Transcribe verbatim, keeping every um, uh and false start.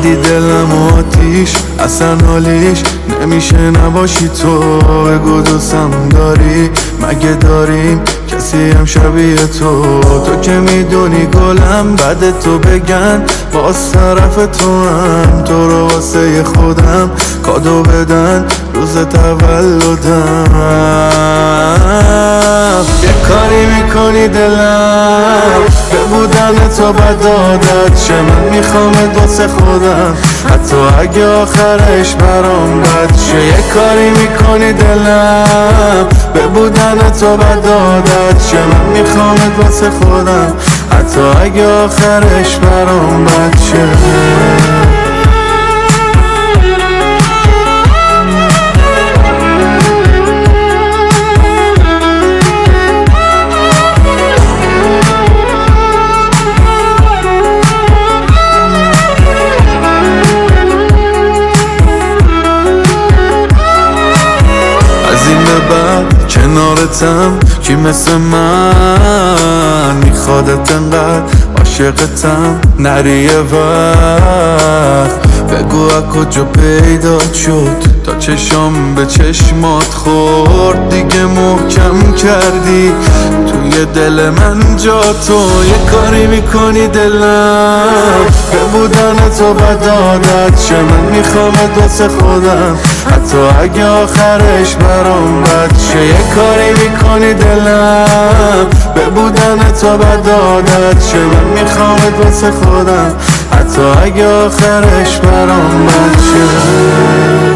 زدی دلم آتیش، اصلا حالیش نمیشه نباشی تو. بگو دوستم داری، مگه داریم کسی هم شبیه تو؟ تو که میدونی گلم بعد تو بگن باز طرف تو هم، تو رو واسه خودم کادو بدن روز تولدم. یه کاری میکنی دلم به بودن تو بد عادت شه، من میخوامت واسه خودم حتی اگه آخرش برام بد شه. یه کاری میکنی دلم به بودن تو بد عادت شه، من میخوامت واسه خودم حتی اگه آخرش برام بد شه. کنارتم کی مثل من میخوادت انقدر عاشقتم، نری یه وقت بگو از کجا پیدا شد تا چشام به چشمات خورد، دیگه محکم کردی توی دل من جا تو. یه کاری میکنی دلم به بودن تو بد عادت شه، من میخوامت واسه خودم حتی اگه آخرش برام بد شه. یه کاری میکنی دلم به بودن تو بد عادت شه، من میخوامت واسه خودم حتی اگه آخرش برام بد شه.